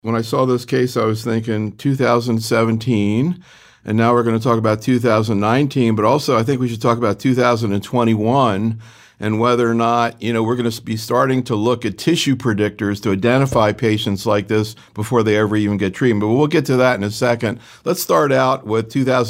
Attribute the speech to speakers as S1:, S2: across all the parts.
S1: When I saw this case, I was thinking 2017, and now we're going to talk about 2019, but also I think we should talk about 2021 and whether or not, we're going to be starting to look at tissue predictors to identify patients like this before they ever even get treatment. But we'll get to that in a second. Let's start out with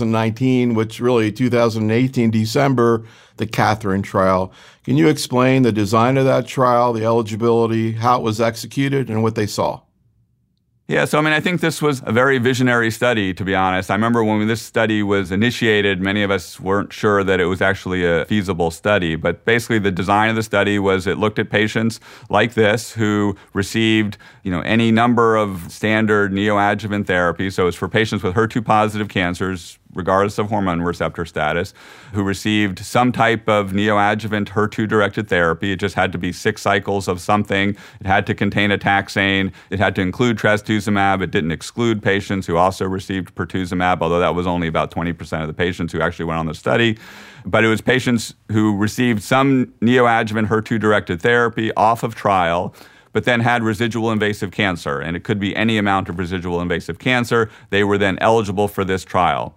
S1: 2019, which really 2018, December, the Catherine trial. Can you explain the design of that trial, the eligibility, how it was executed, and what they saw?
S2: Yeah, so I think this was a very visionary study, to be honest. I remember when this study was initiated, many of us weren't sure that it was actually a feasible study. But basically, the design of the study was it looked at patients like this who received, any number of standard neoadjuvant therapy. So it's for patients with HER2-positive cancers, regardless of hormone receptor status, who received some type of neoadjuvant HER2-directed therapy. It just had to be 6 cycles of something. It had to contain a taxane. It had to include trastuzumab. It didn't exclude patients who also received pertuzumab, although that was only about 20% of the patients who actually went on the study. But it was patients who received some neoadjuvant HER2-directed therapy off of trial, but then had residual invasive cancer. And it could be any amount of residual invasive cancer. They were then eligible for this trial.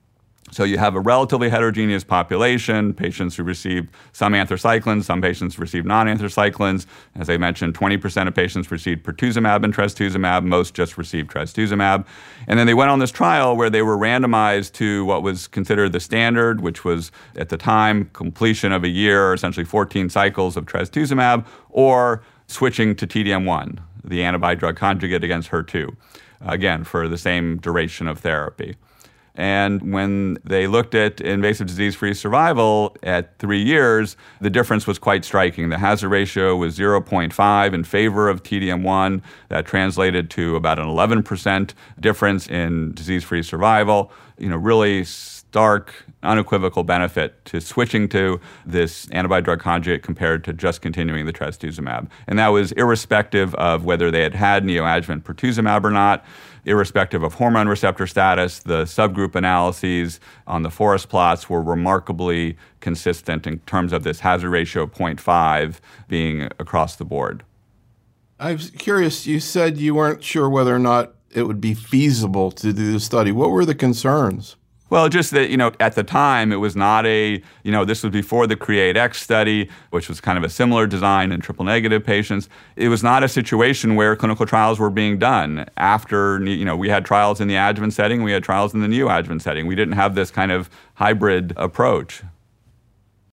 S2: So you have a relatively heterogeneous population, patients who received some anthracyclines, some patients received non-anthracyclines. As I mentioned, 20% of patients received pertuzumab and trastuzumab, most just received trastuzumab. And then they went on this trial where they were randomized to what was considered the standard, which was at the time completion of a year, essentially 14 cycles of trastuzumab, or switching to TDM1, the antibody-drug conjugate against HER2, again, for the same duration of therapy. And when they looked at invasive disease-free survival at 3 years, the difference was quite striking. The hazard ratio was 0.5 in favor of TDM1. That translated to about an 11% difference in disease-free survival. Really stark, unequivocal benefit to switching to this antibody-drug conjugate compared to just continuing the trastuzumab. And that was irrespective of whether they had had neoadjuvant pertuzumab or not, irrespective of hormone receptor status. The subgroup analyses on the forest plots were remarkably consistent in terms of this hazard ratio of 0.5 being across the board.
S1: I was curious, you said you weren't sure whether or not it would be feasible to do the study. What were the concerns?
S2: Well, just that, at the time, it was not this was before the CREATE-X study, which was kind of a similar design in triple-negative patients. It was not a situation where clinical trials were being done after, we had trials in the adjuvant setting, we had trials in the neoadjuvant setting. We didn't have this kind of hybrid approach.